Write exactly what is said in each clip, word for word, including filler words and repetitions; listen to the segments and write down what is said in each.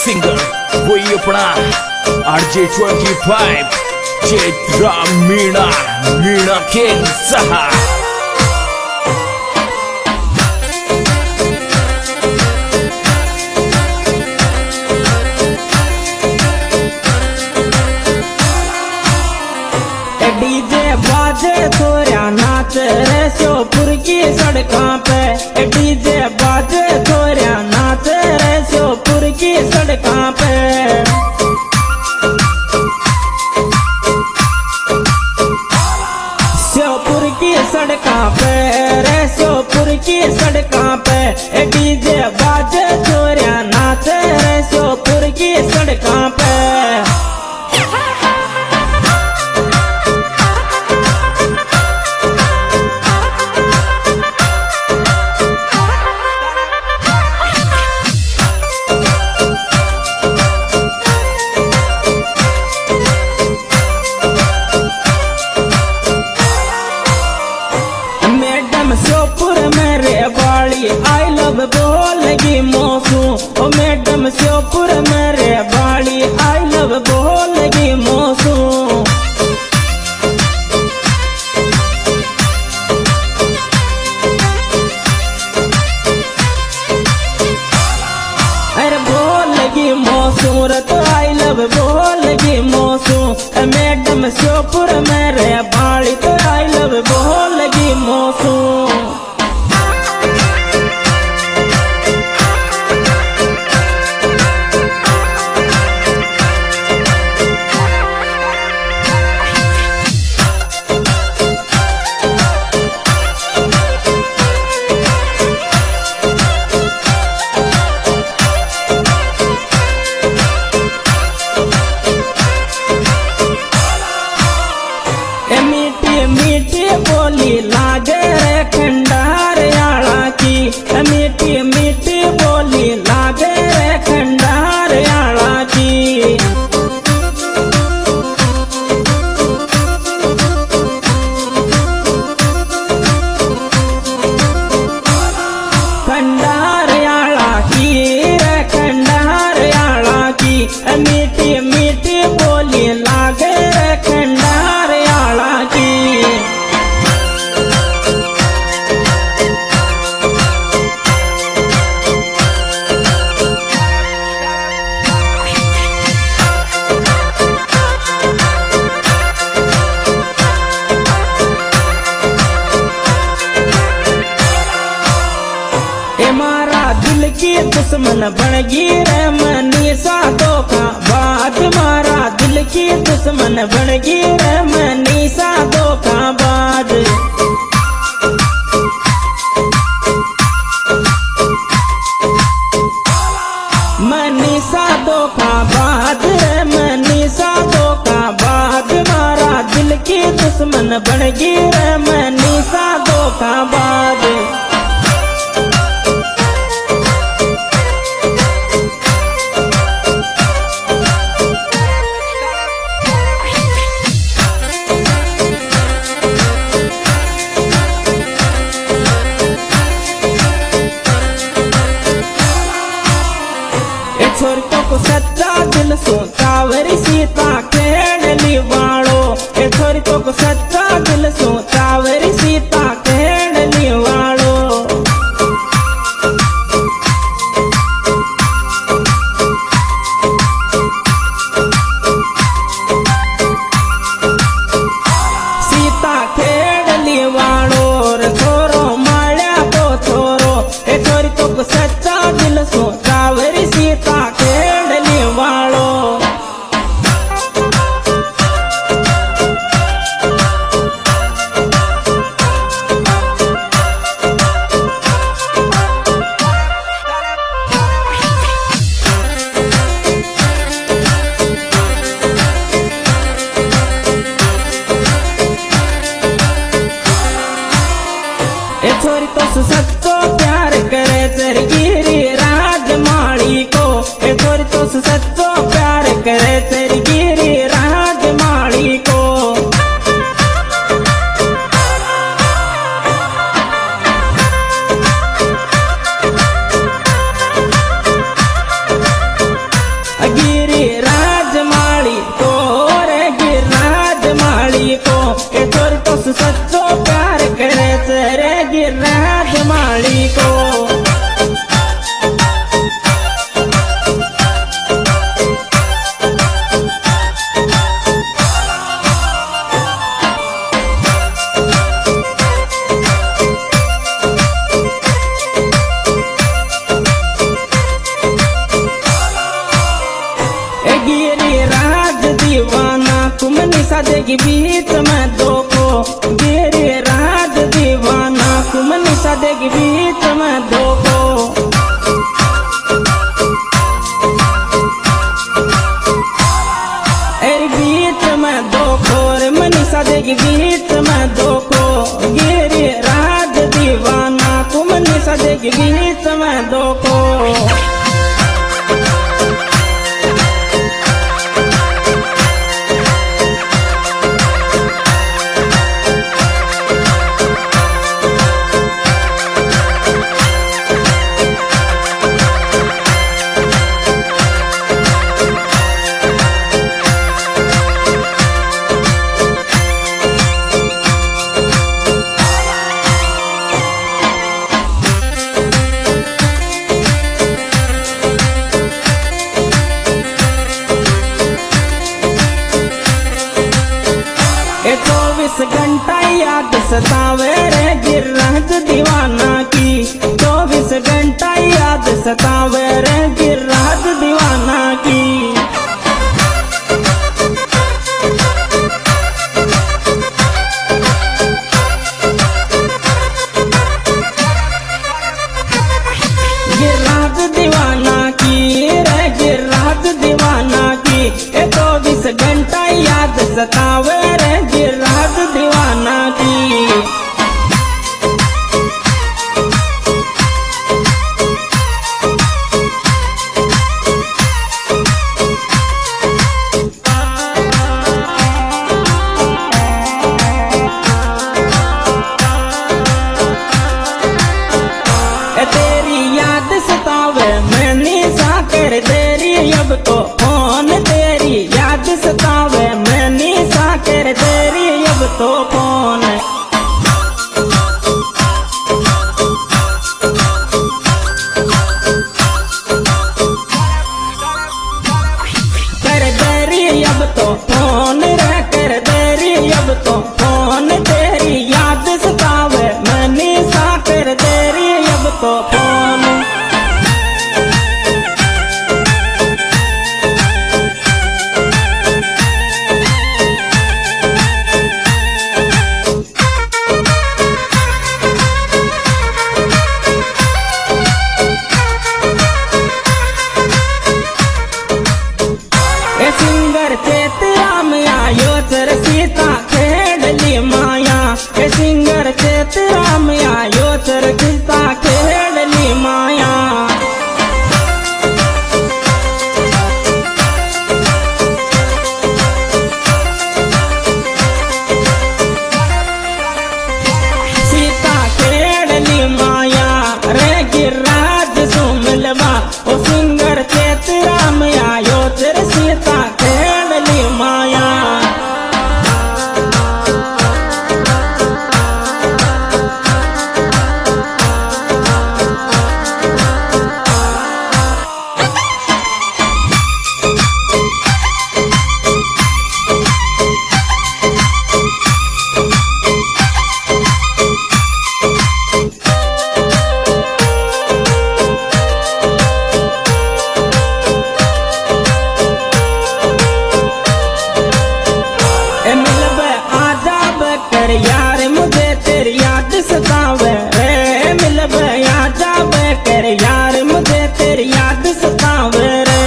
Singer वही अपना RJ twenty five Chaitra Meena Meena king सहा। डीजे बाजे थोड़ा नाच रे श्योपुर की सड़कों पे, डीजे बाजे थोड़ा नाच रे श्योपुर की सड़कों पे। श्योपुर की सड़कों पे रे श्योपुर की सड़कों पे, डीजे बाजे थोड़ा नाच रे श्योपुर की सड़कों पे। श्योपुर मेरे बाड़ी आई लव बोलगी मोसू, ओ मैडम श्योपुर मेरे बाड़ी आई लव बोलगी मोसू। अरे बोलगी मोसू रत आई लव बोलगी मोसू, मैडम श्योपुर मेरे बाड़ी तो आई लव बोलगी मोसू। मीठी बोली लागे रे खंडार आला की, मीठी मीठी बोली लागे रे खंडार आला की। खंडार आला की रे खंडार आला की, मीठी मीठी बोली लागे रे खंडार आला की। मारा दिल की दुश्मन बनगी रे मनीषा धोखा बाद, मारा दिल की दुश्मन बनगी रे मनीषा धोखा बाद। मनीषा धोखा बाद रे मनीषा धोखा बाद, मारा दिल की दुश्मन बनगी रे मनीषा धोखा बाद। छोरको को सच्चा दिल सो कावरी सीता खेड़ली वालो, ए छोरको को सच्चा दिल सो कावरी सीता खेड़ली वालो। सीता खेड़ली वालो रे छोरो माल्या तो छोरो, ए छोरको को सच्चा दिल सो कावरी सीता खेड़ली वालो। ए छोरी तो सच्चो प्यार करे तेरी गिरी राजमाड़ी को, ए छोरी तो सच्चो प्यार करे तेरी गिरी राजमाड़ी को। से सच्चो प्यार करे तेरे गिरिराज माली को। तुम निशा देगी बीच में दो को, गिरिराज दीवाना तुम निशा देगी बीच में दो को। अरे बीच में दो को रे मनीषा देगी बीच में दो को, गिरिराज दीवाना तुम निशा देगी बीच में दो को। चौबीस घंटा याद सतावे रे गिरिराज दीवाना की, चौबीस घंटा याद सतावे रे गिरिराज दीवाना की। गिरिराज दीवाना की रे गिरिराज दीवाना की, चौबीस घंटा याद सतावे रे गिरिराज दीवाना की। तेरी याद सतावे मैं निशा कर तेरी अब तो फोन, तेरी याद सतावे मैं निशा कर तेरी अब तो फोन। कर तेरी अब तो फोन रे कर तेरी अब तो फोन, तेरी याद सतावे मैं निशा कर तेरी अब तो फोन। सिंगर चेतराम आयो चर सीता खेड़ली माया, सिंगर चेतराम आयो चर सीता खेड़ली माया। सीता खेड़ली माया रे गिरिराज सुमिलवा, ओ सिंगर चेतराम आयो चर सीता खेड़ली माया। यार मुझे तेरी याद सतावे रे, मिल बया जावे कर यार मुझे तेरी याद सतावे रे।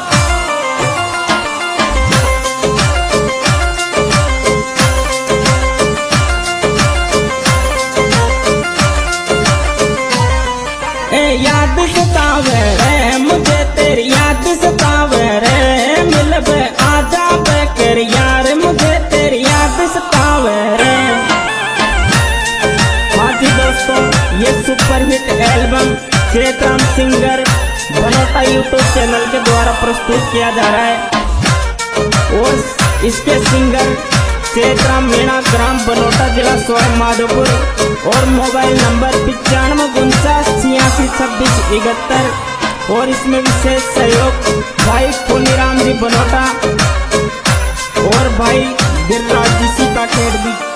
ए याद सतावे रे मुझे तेरी याद सतावे रे, मिल बया जावे कर यार मुझे तेरी याद सतावे रे। दोस्तों ये superhit album Chetram singer Banota YouTube channel के द्वारा प्रस्तुत किया जा रहा है और इसके सिंगर क्षेत्र मीणा, ग्राम बनोटा, जिला सवाई माधोपुर। और मोबाइल नंबर पिचानवे उनचास छियासी छब्बीस इकहत्तर। और इसमें विशेष सहयोग भाई पुनीराम जी बनोटा और भाई गिरिराज जी सीता खेड़ भी।